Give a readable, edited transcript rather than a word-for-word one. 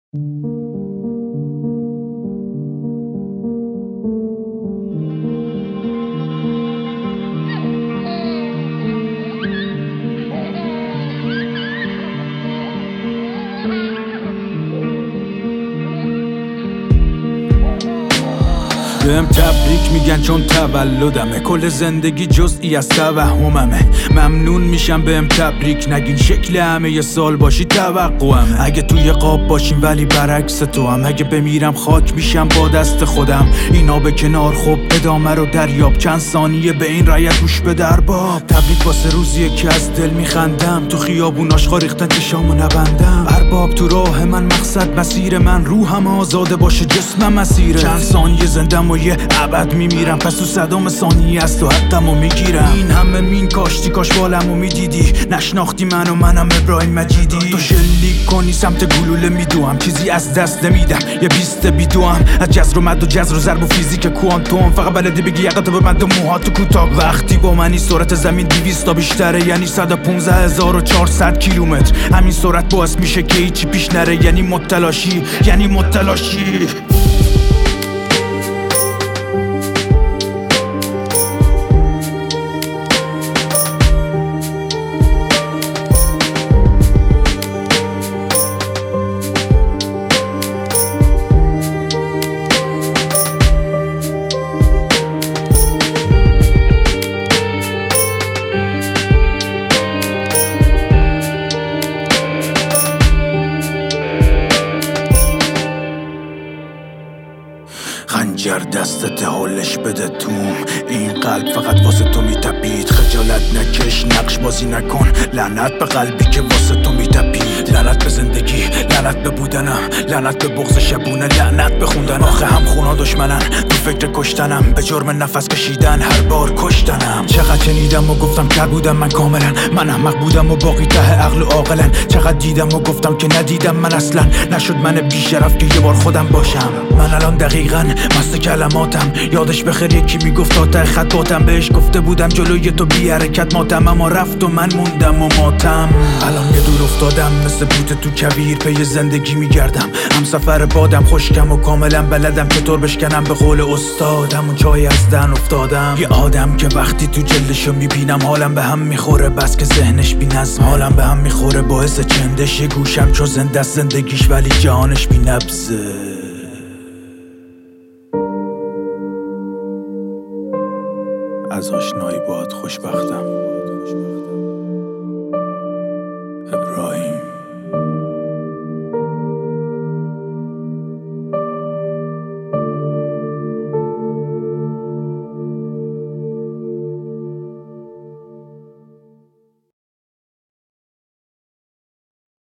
بهم تبریک میگن چون تولدمه، کل زندگی جزئی از توهممه. ممنون میشم بهم تبریک نگین، شکل همه یه سال باشی توقعمه. اگه توی قاب باشیم ولی برعکس تو هم، اگه بمیرم خاک میشم با دست خودم. اینا به کنار، خب ادامه رو دریاب، چند ثانیه به این رایت گوش به درباب. تبریک واسه روزیه که از دل میخندم، تو خیابون آشغا ریختن چشامو نبندم. ارباب تو راه من، مقصد مسیر من، روحم آزاده باشه جسمم مسیره. چند ثانیه زندم و یه ابد میمیرم، پس تو صدام ثانیه از تو حقمو میگیرم. این همه مین کاشتی، کاش بالمو میدیدی، نشناختی منو، منم ابراهیم مجیدی. تو شلیک کنی سمت گلوله میدوام، چیزی از دست نمیدم، یه بیست بیدوام. از جزر و مد و جزر و ضرب و فیزیک کوانتوم، فقط بلدی بگی یقتو به مد و موهاتو کوتاه. وقتی با منی سرعت زمین 200 تا بیشتره، یعنی 115400 کیلومتر. همین سرعت باعث میشه که هیچی پیش نره، یعنی متلاشی، یعنی متلاشی. خنجر دستت حالش بده توم، این قلب فقط واسه تو میتپید. خجالت نکش، نقش بازی نکن، لعنت به قلبی که واسه تو میتپید. لعنت به زندگی، لعنت به بودنم، لعنت به بغض شبونه، لعنت به خوندن. آخه هم خونا دشمنن، تو فکر کشتنم، به جرم نفس کشیدن هر بار کشتنم. چقدر شنیدم و گفتم کر بودم من کاملا، من احمق بودم و باقی ته عقل و عاقلن. چقدر دیدم و گفتم که ندیدم من اصلا، نشد من بیشرف که یه بار خودم باشم. من الان دقیقاً مست کلماتم، یادش بخیر یکی میگفت تا ته خط باتم. بهش گفته بودم جلوی تو بی حرکت ماتم، اما رفت و من موندم و ماتم. الان یه دور افتادم مثل بوت تو کویر، پی زندگی میگردم، هم سفر بادم، خشکم و کاملا بلدم چطور بشکنم به قول استادم. و جای از دهن افتادم، یه آدم که وقتی تو جلدشو میبینم حالم به هم میخوره، بس که ذهنش بی نظم. حالم به هم میخوره باعث چندش، یه گوشم چو زنده است زندگیش ولی جهانش بی نبضه. از آشنایی باهات خوشبختم.